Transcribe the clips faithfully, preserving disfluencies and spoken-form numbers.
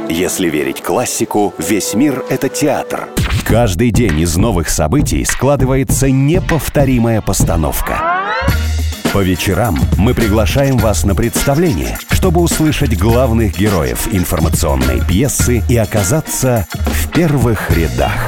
Если верить классику, весь мир — это театр. Каждый день из новых событий складывается неповторимая постановка. По вечерам мы приглашаем вас на представление, чтобы услышать главных героев информационной пьесы и оказаться в первых рядах.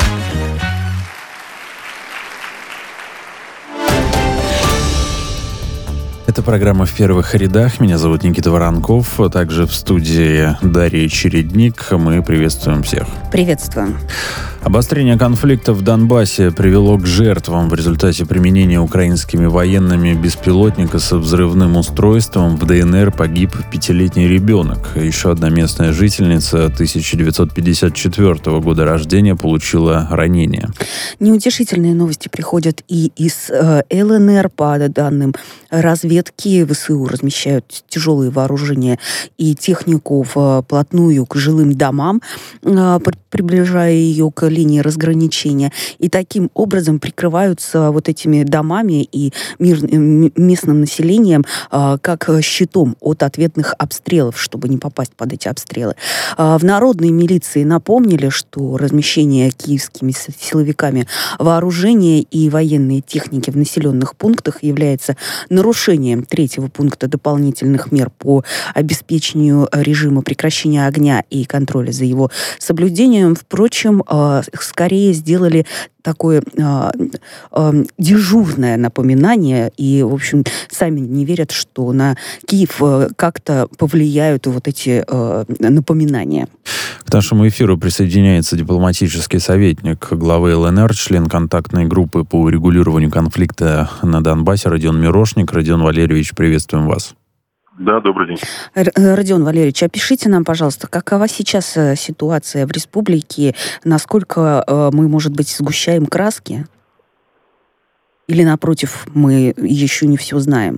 Это программа «В первых рядах». Меня зовут Никита Воронков. Также в студии Дарья Чередник. Мы приветствуем всех. Приветствуем. Обострение конфликта в Донбассе привело к жертвам в результате применения украинскими военными беспилотника со взрывным устройством. В ДНР погиб пятилетний ребенок. Еще одна местная жительница тысяча девятьсот пятьдесят четвёртого года рождения получила ранение. Неутешительные новости приходят и из э, ЛНР. По данным разведки, ВСУ размещают тяжелые вооружения и технику вплотную к жилым домам, э, приближая ее к линии разграничения, и таким образом прикрываются вот этими домами и мир, местным населением а, как щитом от ответных обстрелов, чтобы не попасть под эти обстрелы. А, в народной милиции напомнили, что размещение киевскими силовиками вооружения и военной техники в населенных пунктах является нарушением третьего пункта дополнительных мер по обеспечению режима прекращения огня и контроля за его соблюдением. Впрочем, скорее сделали такое э, э, дежурное напоминание, и, в общем, сами не верят, что на Киев э, как-то повлияют вот эти э, напоминания. К нашему эфиру присоединяется дипломатический советник главы ЛНР, член контактной группы по урегулированию конфликта на Донбассе Родион Мирошник. Родион Валерьевич, приветствуем вас. Да, добрый день. Родион Валерьевич, опишите нам, пожалуйста, какова сейчас ситуация в республике, насколько мы, может быть, сгущаем краски? Или, напротив, мы еще не все знаем?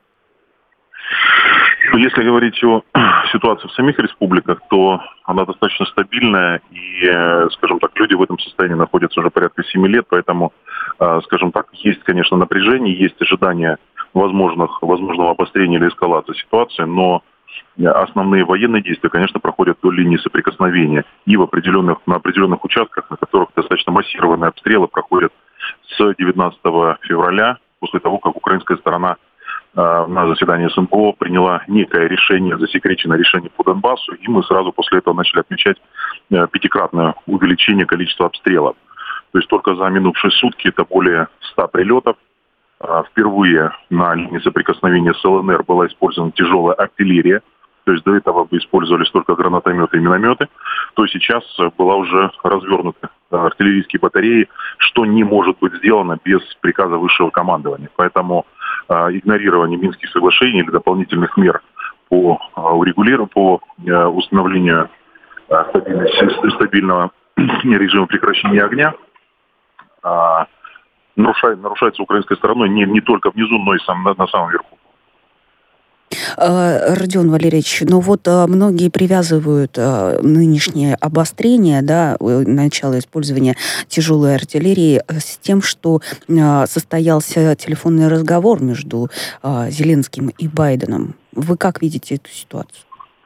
Если говорить о ситуации в самих республиках, то она достаточно стабильная, и, скажем так, люди в этом состоянии находятся уже порядка семи лет, поэтому, скажем так, есть, конечно, напряжение, есть ожидание возможных, возможного обострения или эскалации ситуации, но основные военные действия, конечно, проходят до линии соприкосновения и в определенных, на определенных участках, на которых достаточно массированные обстрелы проходят с девятнадцатого февраля, после того, как украинская сторона э, на заседании СНПО приняла некое решение, засекреченное решение по Донбассу, и мы сразу после этого начали отмечать э, пятикратное увеличение количества обстрелов. То есть только за минувшие сутки это более ста прилетов. Впервые на линии соприкосновения с ЛНР была использована тяжелая артиллерия, то есть до этого бы использовались только гранатометы и минометы, то сейчас была уже развернута артиллерийские батареи, что не может быть сделано без приказа высшего командования. Поэтому э, игнорирование Минских соглашений или дополнительных мер по э, урегулированию, по э, установлению э, стабильного режима прекращения огня э, Нарушает, нарушается украинской стороной не, не только внизу, но и сам, на, на самом верху. Родион Валерьевич, ну вот многие привязывают нынешнее обострение, да, начало использования тяжелой артиллерии с тем, что состоялся телефонный разговор между Зеленским и Байденом. Вы как видите эту ситуацию?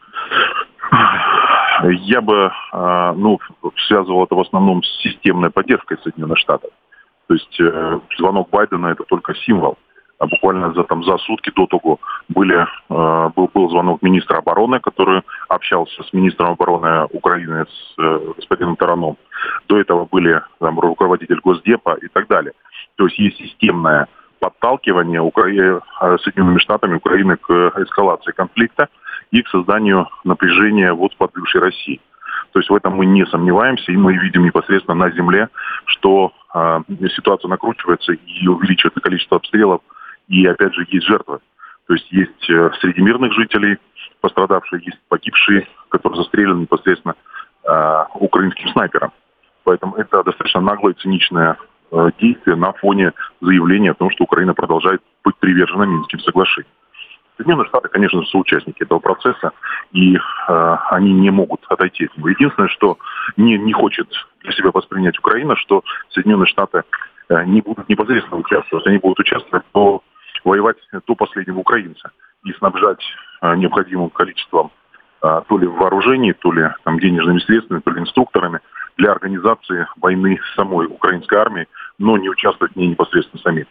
Я бы ну, связывал это в основном с системной поддержкой Соединенных Штатов. То есть э, звонок Байдена — это только символ. А буквально за, там, за сутки до того были, э, был, был звонок министра обороны, который общался с министром обороны Украины, с э, господином Тараном. До этого были там, руководитель Госдепа и так далее. То есть есть системное подталкивание Укра... Соединенными Штатами Украины к эскалации конфликта и к созданию напряжения вот под бывшей Россией. То есть в этом мы не сомневаемся, и мы видим непосредственно на земле, что э, ситуация накручивается и увеличивается количество обстрелов, и опять же есть жертвы. То есть есть э, среди мирных жителей пострадавшие, есть погибшие, которые застрелены непосредственно э, украинским снайпером. Поэтому это достаточно наглое, циничное э, действие на фоне заявления о том, что Украина продолжает быть привержена Минским соглашениям. Соединенные Штаты, конечно же, соучастники этого процесса, и э, они не могут отойти от него. Единственное, что не, не хочет для себя воспринять Украина, что Соединенные Штаты э, не будут непосредственно участвовать, они будут участвовать до воевать до последнего украинца и снабжать э, необходимым количеством то ли в вооружении, то ли там, денежными средствами, то ли инструкторами для организации войны самой украинской армии, но не участвовать в ней непосредственно сами.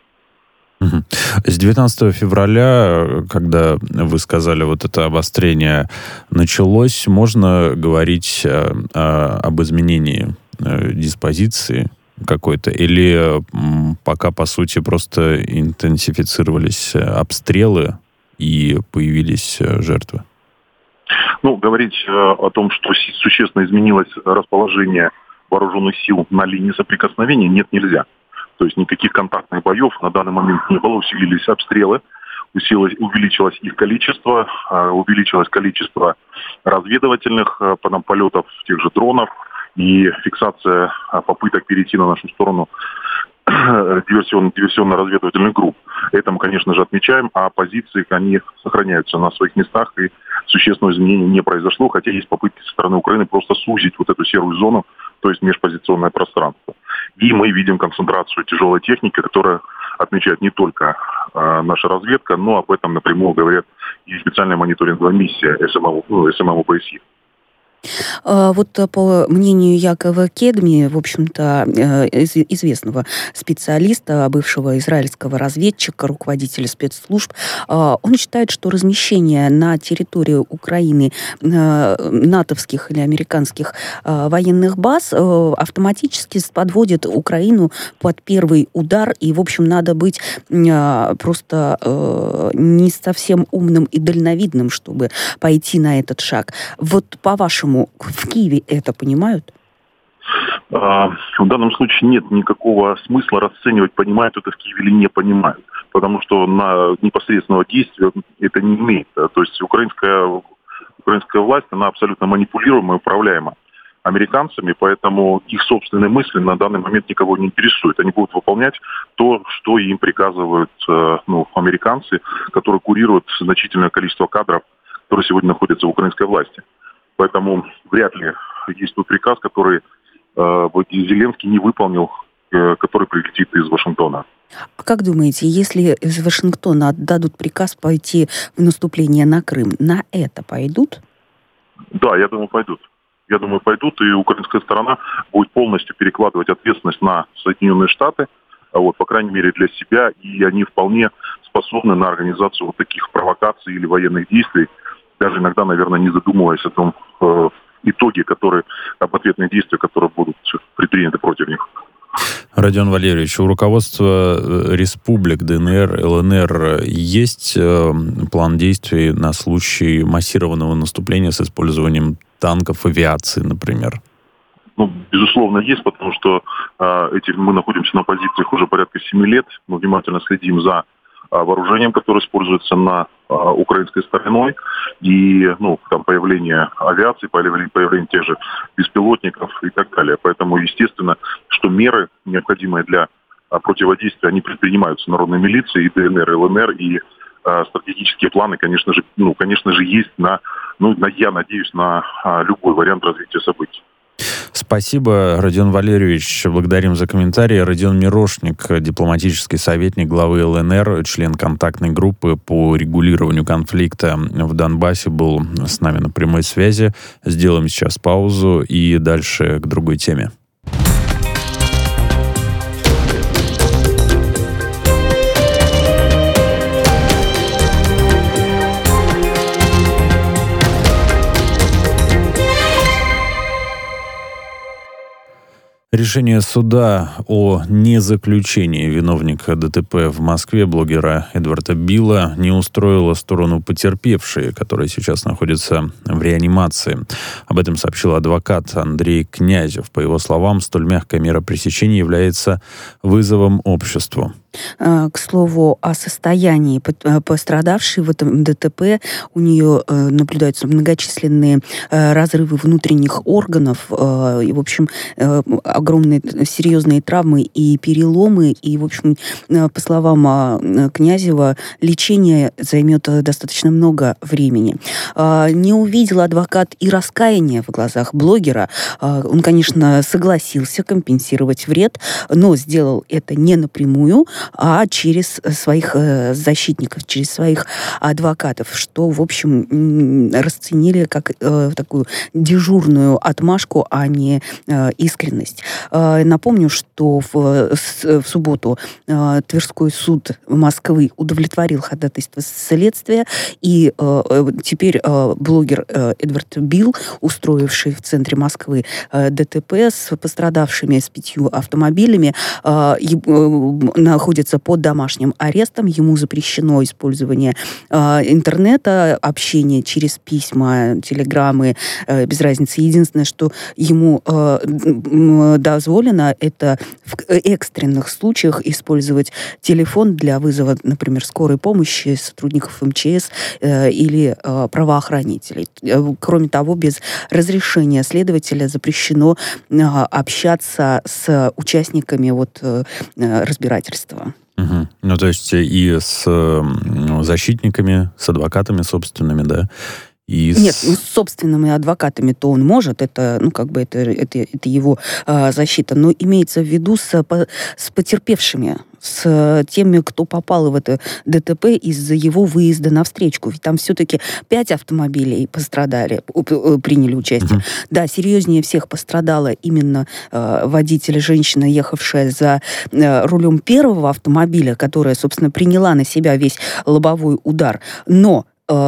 С девятнадцатого февраля, когда вы сказали, вот это обострение началось, можно говорить о, о, об изменении диспозиции какой-то? Или пока, по сути, просто интенсифицировались обстрелы и появились жертвы? Ну, говорить э, о том, что существенно изменилось расположение вооруженных сил на линии соприкосновения, нет, нельзя. То есть никаких контактных боев на данный момент не было, усилились обстрелы, усилилось, увеличилось их количество, э, увеличилось количество разведывательных э, полетов тех же дронов и фиксация э, попыток перейти на нашу сторону диверсионно- диверсионно-разведывательных групп. Это мы, конечно же, отмечаем, а позиции, они сохраняются на своих местах, и существенного изменения не произошло, хотя есть попытки со стороны Украины просто сузить вот эту серую зону, то есть межпозиционное пространство. И мы видим концентрацию тяжелой техники, которая отмечает не только э, наша разведка, но об этом напрямую говорят и специальная мониторинговая миссия эс эм эм, ну, эс эм эм о бэ эс е. Вот по мнению Якова Кедми, в общем-то, известного специалиста, бывшего израильского разведчика, руководителя спецслужб, он считает, что размещение на территории Украины натовских или американских военных баз автоматически подводит Украину под первый удар, и, в общем, надо быть просто не совсем умным и дальновидным, чтобы пойти на этот шаг. Вот по-вашему, в Киеве это понимают? В данном случае нет никакого смысла расценивать, понимают это в Киеве или не понимают, потому что на непосредственного действия это не имеет. То есть украинская, украинская власть, она абсолютно манипулируема и управляема американцами, поэтому их собственные мысли на данный момент никого не интересуют. Они будут выполнять то, что им приказывают ну, американцы, которые курируют значительное количество кадров, которые сегодня находятся в украинской власти. Поэтому вряд ли есть тот приказ, который э, Зеленский не выполнил, э, который прилетит из Вашингтона. А как думаете, если из Вашингтона отдадут приказ пойти в наступление на Крым, на это пойдут? Да, я думаю, пойдут. Я думаю, пойдут, и украинская сторона будет полностью перекладывать ответственность на Соединенные Штаты, вот, по крайней мере, для себя, и они вполне способны на организацию вот таких провокаций или военных действий, даже иногда, наверное, не задумываясь о том э, итоге, которые, об ответных действиях, которые будут предприняты против них. Родион Валерьевич, у руководства республик дэ эн эр, эл эн эр есть э, план действий на случай массированного наступления с использованием танков, авиации, например? Ну, безусловно, есть, потому что э, эти, мы находимся на позициях уже порядка семи лет, мы внимательно следим за вооружением, которое используется на а, украинской стороной, и ну, там, появление авиации, появление, появление тех же беспилотников и так далее. Поэтому, естественно, что меры, необходимые для а, противодействия, они предпринимаются народной милицией, и дэ эн эр, эл эн эр, и а, стратегические планы, конечно же, ну, конечно же, есть на, ну, на, я надеюсь, на а, любой вариант развития событий. Спасибо, Родион Валерьевич. Благодарим за комментарии. Родион Мирошник, дипломатический советник главы эл эн эр, член контактной группы по регулированию конфликта в Донбассе, был с нами на прямой связи. Сделаем сейчас паузу и дальше к другой теме. Решение суда о незаключении виновника дэ тэ пэ в Москве, блогера Эдварда Билла, не устроило сторону потерпевшей, которая сейчас находится в реанимации. Об этом сообщил адвокат Андрей Князев. По его словам, столь мягкая мера пресечения является вызовом обществу. К слову, о состоянии пострадавшей в этом дэ тэ пэ. У нее наблюдаются многочисленные разрывы внутренних органов, и, в общем, огромные серьезные травмы и переломы. И, в общем, по словам Князева, лечение займет достаточно много времени. Не увидел адвокат и раскаяния в глазах блогера. Он, конечно, согласился компенсировать вред, но сделал это не напрямую. а через своих защитников, через своих адвокатов, что, в общем, расценили как такую дежурную отмашку, а не искренность. Напомню, что в, в субботу Тверской суд Москвы удовлетворил ходатайство следствия, и теперь блогер Эдвард Билл, устроивший в центре Москвы ДТП с пострадавшими, с пятью автомобилями, находится под домашним арестом. Ему запрещено использование интернета, общение через письма, телеграммы, без разницы. Единственное, что ему дозволено, это в экстренных случаях использовать телефон для вызова, например, скорой помощи сотрудников эм че эс или правоохранителей. Кроме того, без разрешения следователя запрещено общаться с участниками вот, разбирательства. Угу. Ну, то есть и с защитниками, с адвокатами собственными, да? И Нет, с... ну, с собственными адвокатами-то он может, это, ну, как бы это, это, это его э, защита, но имеется в виду с, по, с потерпевшими, с теми, кто попал в это ДТП из-за его выезда на встречку. Ведь там все-таки пять автомобилей пострадали, приняли участие. Uh-huh. Да, серьезнее всех пострадала именно э, водитель, женщина, ехавшая за э, рулем первого автомобиля, которая, собственно, приняла на себя весь лобовой удар. Но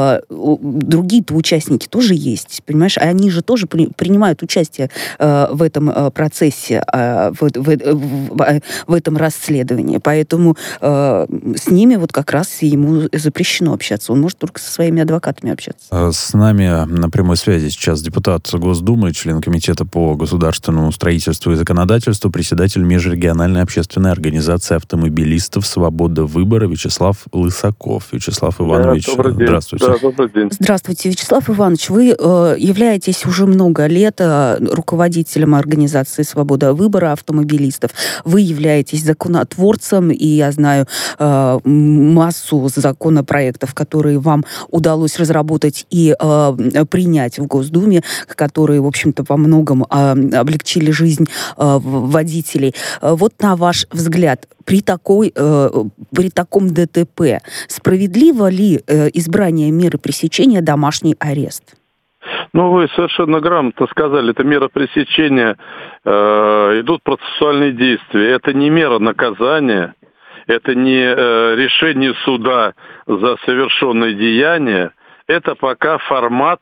другие-то участники тоже есть, понимаешь? Они же тоже при, принимают участие э, в этом э, процессе, э, в, в, в, в этом расследовании. Поэтому э, с ними вот как раз ему запрещено общаться. Он может только со своими адвокатами общаться. С нами на прямой связи сейчас депутат Госдумы, член Комитета по государственному строительству и законодательству, председатель межрегиональной общественной организации автомобилистов «Свобода выбора» Вячеслав Лысаков. Вячеслав Иванович, да, здравствуйте. Да, добрый день. Здравствуйте, Вячеслав Иванович. Вы э, являетесь уже много лет э, руководителем организации «Свобода выбора» автомобилистов. Вы являетесь законотворцем, и я знаю э, массу законопроектов, которые вам удалось разработать и э, принять в Госдуме, которые, в общем-то, во многом э, облегчили жизнь э, водителей. Вот на ваш взгляд, при, такой, э, при таком ДТП справедливо ли э, избрание меры пресечения домашний арест? Ну, вы совершенно грамотно сказали, это мера пресечения, э, идут процессуальные действия. Это не мера наказания, это не э, решение суда за совершенное деяние, это пока формат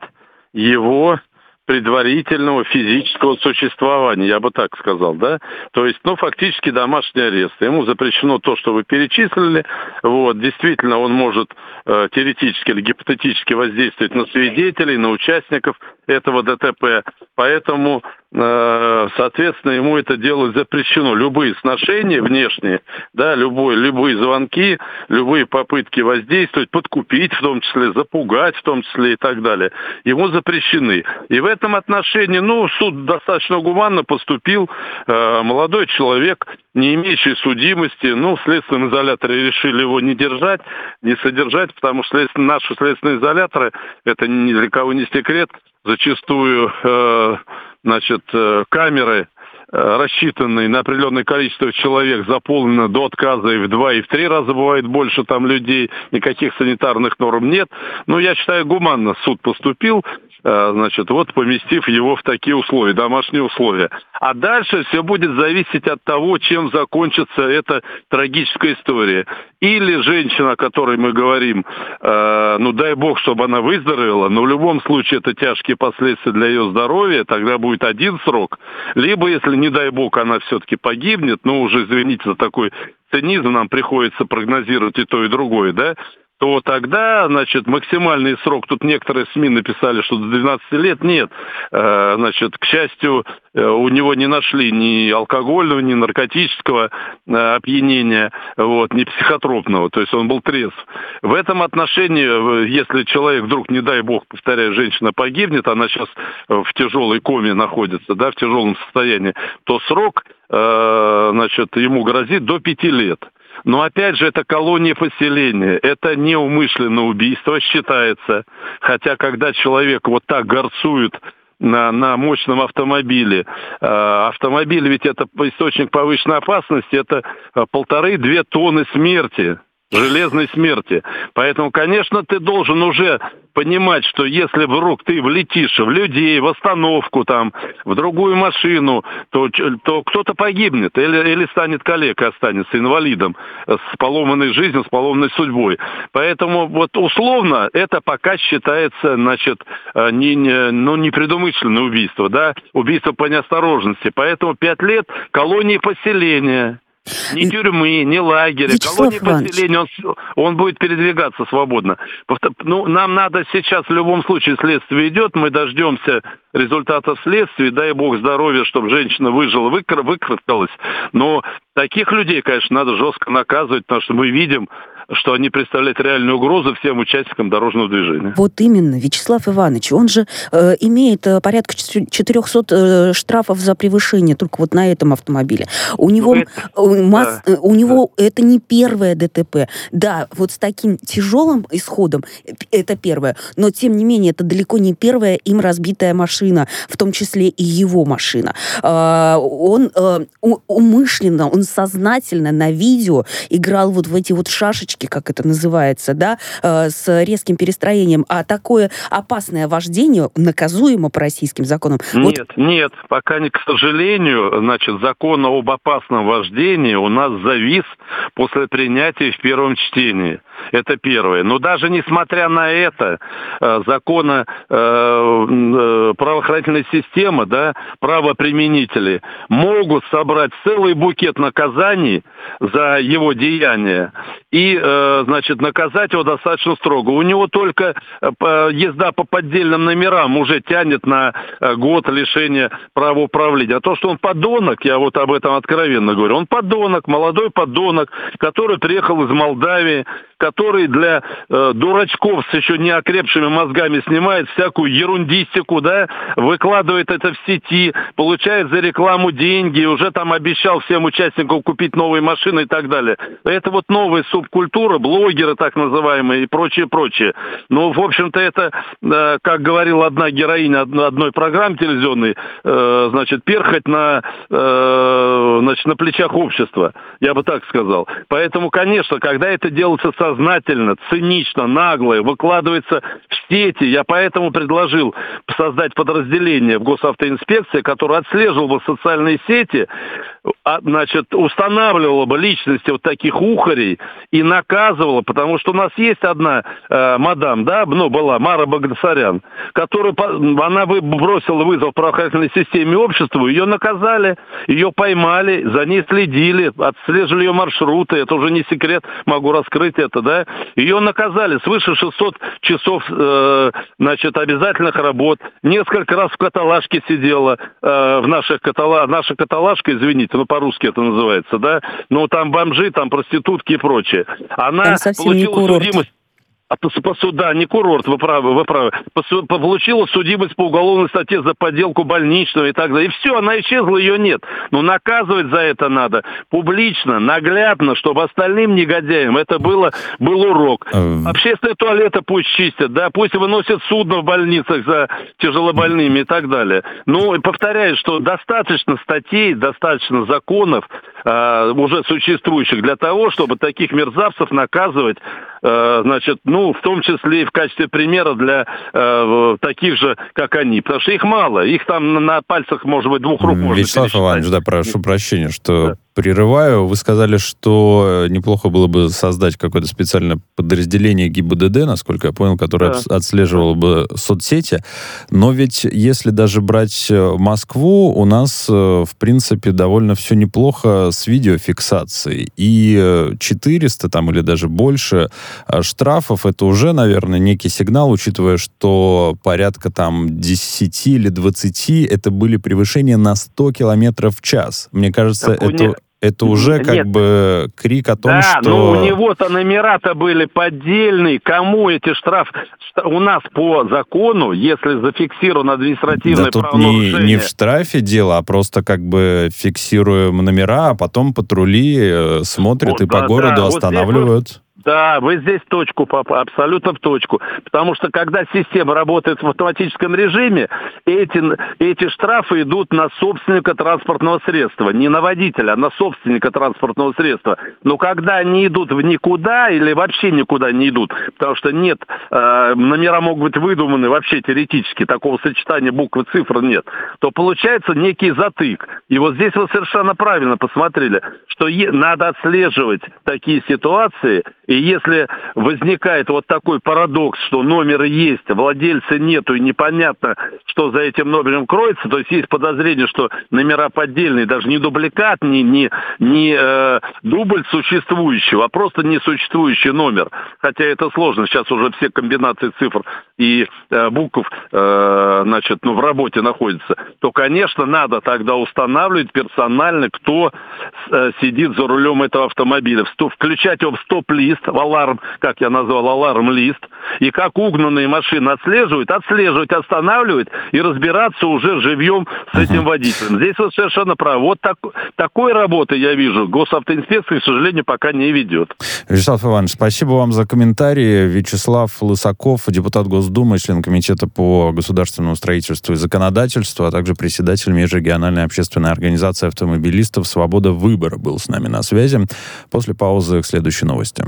его предварительного физического существования, я бы так сказал, да, то есть, ну, фактически домашний арест. Ему запрещено то, что вы перечислили, вот, действительно, он может э, теоретически или гипотетически воздействовать на свидетелей, на участников этого ДТП, поэтому, э, соответственно, ему это делать запрещено. Любые сношения внешние, да, любой, любые звонки, любые попытки воздействовать, подкупить, в том числе, запугать, в том числе и так далее, ему запрещены. И в этом отношении, ну, суд достаточно гуманно поступил. Э, молодой человек, не имеющий судимости, ну, в следственном изоляторе решили его не держать, не содержать, потому что след... наши следственные изоляторы, это ни для кого не секрет, зачастую, э, значит, э, камеры, рассчитанные на определенное количество человек, заполнено до отказа и в два, и в три раза бывает больше там людей, никаких санитарных норм нет. Но я считаю, гуманно суд поступил, значит, вот поместив его в такие условия, домашние условия. А дальше все будет зависеть от того, чем закончится эта трагическая история. Или женщина, о которой мы говорим, э, ну дай бог, чтобы она выздоровела, но в любом случае это тяжкие последствия для ее здоровья, тогда будет один срок. Либо, если, не дай бог, она все-таки погибнет, ну уже, извините за такой цинизм, нам приходится прогнозировать и то, и другое, да, то тогда, значит, максимальный срок, тут некоторые СМИ написали, что до двенадцати лет, нет. Э, значит, к счастью, у него не нашли ни алкогольного, ни наркотического э, опьянения, вот, ни психотропного, то есть он был трезв. В этом отношении, если человек вдруг, не дай бог, повторяю, женщина погибнет, она сейчас в тяжелой коме находится, да, в тяжелом состоянии, то срок, э, значит, ему грозит до пяти лет. Но опять же, это колония поселения, это неумышленное убийство считается. Хотя, когда человек вот так горцует на, на мощном автомобиле. Автомобиль ведь это источник повышенной опасности, это полторы-две тонны смерти. Железной смерти. Поэтому, конечно, ты должен уже понимать, что если вдруг ты влетишь в людей, в остановку, там, в другую машину, то, то кто-то погибнет или, или станет калекой, останется инвалидом с поломанной жизнью, с поломанной судьбой. Поэтому вот условно это пока считается, значит, не, не, ну, непредумышленное убийство, да, убийство по неосторожности. Поэтому пять лет колонии поселения. Ни тюрьмы, ни лагеря, колонии поселения, он, он будет передвигаться свободно. Ну, нам надо сейчас, в любом случае, следствие идет, мы дождемся результатов следствия, дай бог здоровья, чтобы женщина выжила, выкр- выкарабкалась. Но таких людей, конечно, надо жестко наказывать, потому что мы видим, что они представляют реальную угрозу всем участникам дорожного движения. Вот именно, Вячеслав Иванович, он же э, имеет э, порядка четыреста э, штрафов за превышение только вот на этом автомобиле. У него, это, э, масс, да, э, у него да. это не первое ДТП. Да, вот с таким тяжелым исходом это первое, но тем не менее это далеко не первая им разбитая машина, в том числе и его машина. Э, он э, умышленно, он сознательно на видео играл вот в эти вот шашечки, как это называется, да, э, с резким перестроением, а такое опасное вождение наказуемо по российским законам. Нет, вот... нет, пока, не, к сожалению, значит, закон об опасном вождении у нас завис после принятия в первом чтении. Это первое. Но даже несмотря на это, э, закона э, э, правоохранительной системы, да, правоприменители могут собрать целый букет наказаний за его деяния и, э, значит, наказать его достаточно строго. У него только э, езда по поддельным номерам уже тянет на э, год лишения права управления. А то, что он подонок, я вот об этом откровенно говорю, он подонок, молодой подонок, который приехал из Молдавии, который для э, дурачков с еще не окрепшими мозгами снимает всякую ерундистику, да, выкладывает это в сети, получает за рекламу деньги, уже там обещал всем участникам купить новые машины и так далее. Это вот новая субкультура, блогеры так называемые и прочее, прочее. Ну, в общем-то, это, э, как говорила одна героиня одной программы телевизионной, э, значит, перхоть на, э, значит, на плечах общества, я бы так сказал. Поэтому, конечно, когда это делается со сознательно, цинично, нагло выкладывается в сети. Я поэтому предложил создать подразделение в госавтоинспекции, которое отслеживало бы социальные сети, а, значит, устанавливало бы личности вот таких ухарей и наказывало, потому что у нас есть одна э, мадам, да, ну, была, Мара Багдасарян, которая, она бросила вызов правоохранительной системе обществу, ее наказали, ее поймали, за ней следили, отслеживали ее маршруты, это уже не секрет, могу раскрыть это, да, ее наказали свыше шестисот часов, э, значит, обязательных работ, несколько раз в каталажке сидела, э, в наших катала... наша каталажка, извините, ну, по-русски это называется, да, ну, там бомжи, там проститутки и прочее. Она получила судимость. А по, по суда, не курорт, вы правы, вы правы. По, по, получила судимость по уголовной статье за подделку больничного и так далее. И все, она исчезла, ее нет. Но наказывать за это надо публично, наглядно, чтобы остальным негодяям это было, был урок. Общественные туалеты пусть чистят, да, пусть выносят судно в больницах за тяжелобольными и так далее. Ну, и повторяю, что достаточно статей, достаточно законов, э, уже существующих для того, чтобы таких мерзавцев наказывать, э, значит, ну, в том числе и в качестве примера для э, таких же, как они. Потому что их мало. Их там на, на пальцах, может быть, двух рук можно Вячеслав пересчитать. Иванович, да, прошу прощения, что да. прерываю. Вы сказали, что неплохо было бы создать какое-то специальное подразделение ГИБДД, насколько я понял, которое да. отслеживало бы соцсети. Но ведь если даже брать Москву, у нас, в принципе, довольно все неплохо с видеофиксацией. И четыреста там, или даже больше штрафов, это уже, наверное, некий сигнал, учитывая, что порядка там десять или двадцать это были превышения на сто километров в час. Мне кажется, так это... Это уже как Нет. бы крик о том, да, что... Да, но у него-то номера-то были поддельные. Кому эти штрафы? У нас по закону, если зафиксировано административное да, тут правонарушение... Не, не в штрафе дело, а просто как бы фиксируем номера, а потом патрули смотрят вот, и да, по городу да. останавливают. Вот Да, вы здесь в точку, папа, абсолютно в точку. Потому что когда система работает в автоматическом режиме, эти, эти штрафы идут на собственника транспортного средства. Не на водителя, а на собственника транспортного средства. Но когда они идут в никуда или вообще никуда не идут, потому что нет, э, номера могут быть выдуманы вообще теоретически, такого сочетания букв и цифр нет, то получается некий затык. И вот здесь вы совершенно правильно посмотрели, что е- надо отслеживать такие ситуации. И если возникает вот такой парадокс, что номер есть, владельца нету и непонятно, что за этим номером кроется, то есть есть подозрение, что номера поддельные, даже не дубликат, не, не, не э, дубль существующего, а просто несуществующий номер. Хотя это сложно, сейчас уже все комбинации цифр и э, букв э, значит, ну, в работе находятся, то, конечно, надо тогда устанавливать персонально, кто э, сидит за рулем этого автомобиля, включать его в стоп-лист, в аларм, как я назвал, аларм-лист, и как угнанные машины отслеживают, отслеживать, останавливать и разбираться уже живьем с этим водителем. Здесь вы совершенно правы. Вот так, такой работы, я вижу, госавтоинспекция, к сожалению, пока не ведет. Вячеслав Иванович, спасибо вам за комментарии. Вячеслав Лысаков, депутат Госдумы, член Комитета по государственному строительству и законодательству, а также председатель межрегиональной общественной организации автомобилистов «Свобода выбора» был с нами на связи. После паузы к следующей новости.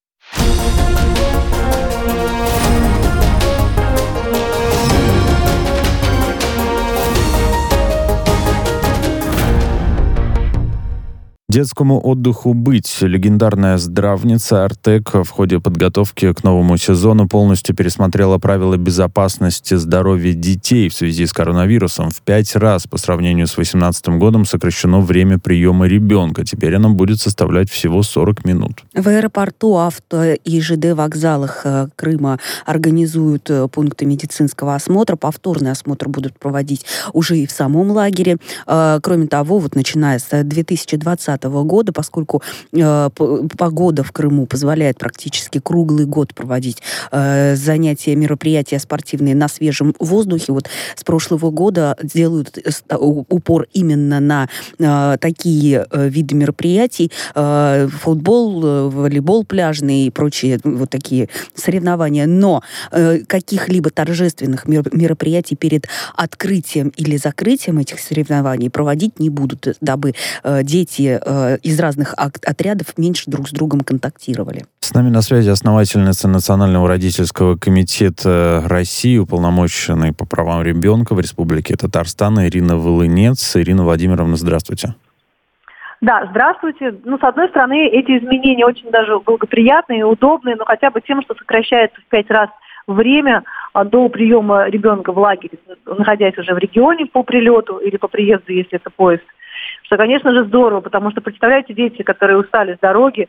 Детскому отдыху «Быть». Легендарная здравница «Артек» в ходе подготовки к новому сезону полностью пересмотрела правила безопасности здоровья детей в связи с коронавирусом. В пять раз по сравнению с две тысячи восемнадцатым годом сокращено время приема ребенка. Теперь оно будет составлять всего сорок минут. В аэропорту, авто и ЖД вокзалах Крыма организуют пункты медицинского осмотра. Повторный осмотр будут проводить уже и в самом лагере. Кроме того, вот начиная с две тысячи двадцатого года, поскольку э, погода в Крыму позволяет практически круглый год проводить э, занятия, мероприятия спортивные на свежем воздухе. Вот с прошлого года делают упор именно на э, такие э, виды мероприятий. Э, футбол, э, волейбол пляжный и прочие вот такие соревнования. Но э, каких-либо торжественных мероприятий перед открытием или закрытием этих соревнований проводить не будут, дабы э, дети из разных отрядов меньше друг с другом контактировали. С нами на связи основательница Национального родительского комитета России, уполномоченный по правам ребенка в Республике Татарстан Ирина Волынец. Ирина Владимировна, здравствуйте. Да, здравствуйте. Ну, с одной стороны, эти изменения очень даже благоприятные и удобные, но хотя бы тем, что сокращается в пять раз время до приема ребенка в лагере, находясь уже в регионе по прилету или по приезду, если это поезд. Что, конечно же, здорово, потому что, представляете, дети, которые устали с дороги,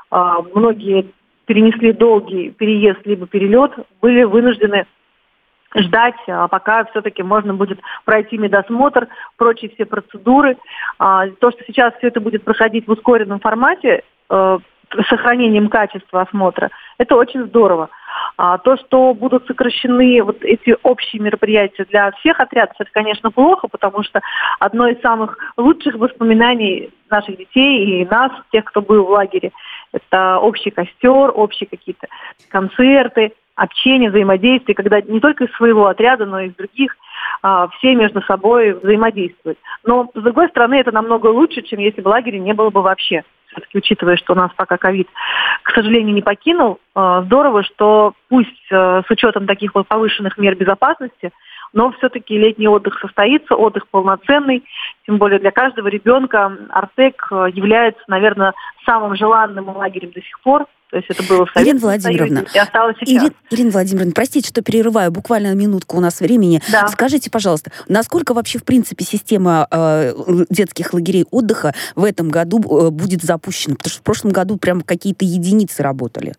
многие перенесли долгий переезд либо перелет, были вынуждены ждать, пока все-таки можно будет пройти медосмотр, прочие все процедуры. То, что сейчас все это будет проходить в ускоренном формате, с сохранением качества осмотра, это очень здорово. А то, что будут сокращены вот эти общие мероприятия для всех отрядов, это, конечно, плохо, потому что одно из самых лучших воспоминаний наших детей и нас, тех, кто был в лагере, это общий костер, общие какие-то концерты, общение, взаимодействие, когда не только из своего отряда, но и из других а, все между собой взаимодействуют. Но, с другой стороны, это намного лучше, чем если бы лагеря не было бы вообще. Все-таки, учитывая, что у нас пока ковид, к сожалению, не покинул, здорово, что пусть с учетом таких вот повышенных мер безопасности, но все-таки летний отдых состоится, отдых полноценный, тем более для каждого ребенка Артек является, наверное, самым желанным лагерем до сих пор. То есть это было в Советском Союзе и осталось сейчас. Ирина, Ирина Владимировна, простите, что перерываю, буквально минутку у нас времени. Да. Скажите, пожалуйста, насколько вообще, в принципе, система э, детских лагерей отдыха в этом году э, будет запущена? Потому что в прошлом году прям какие-то единицы работали.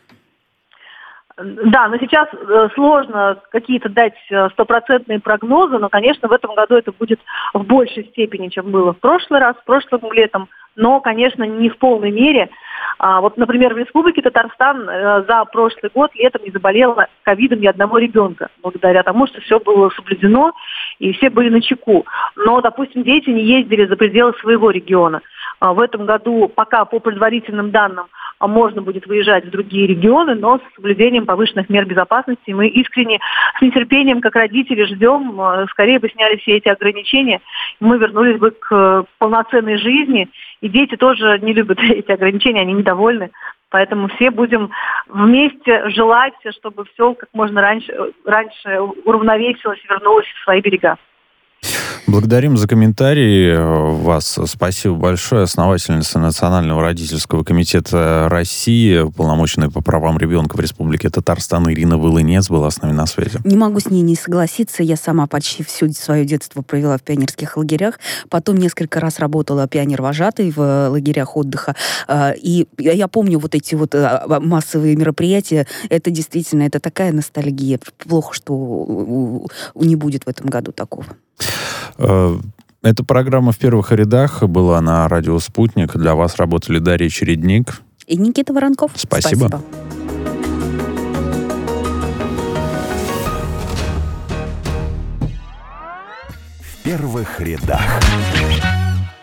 Да, но сейчас э, сложно какие-то дать стопроцентные прогнозы, но, конечно, в этом году это будет в большей степени, чем было в прошлый раз, прошлым летом, но, конечно, не в полной мере. А, вот, например, в Республике Татарстан э, за прошлый год летом не заболело ковидом ни одного ребенка, благодаря тому, что все было соблюдено и все были начеку. Но, допустим, дети не ездили за пределы своего региона. А, в этом году, пока по предварительным данным, можно будет выезжать в другие регионы, но с соблюдением повышенных мер безопасности. Мы искренне, с нетерпением, как родители, ждем, скорее бы сняли все эти ограничения, и мы вернулись бы к полноценной жизни. И дети тоже не любят эти ограничения, они недовольны. Поэтому все будем вместе желать, чтобы все как можно раньше, раньше уравновесилось и вернулось в свои берега. Благодарим за комментарии вас. Спасибо большое. Основательница Национального родительского комитета России, уполномоченная по правам ребенка в Республике Татарстан Ирина Волынец была с нами на связи. Не могу с ней не согласиться. Я сама почти все свое детство провела в пионерских лагерях. Потом несколько раз работала пионер-вожатой в лагерях отдыха. И я помню вот эти вот массовые мероприятия. Это действительно, это такая ностальгия. Плохо, что не будет в этом году такого. Эта программа «В первых рядах» была на радио «Спутник». Для вас работали Дарья Чередник и Никита Воронков. Спасибо. Спасибо. В первых рядах.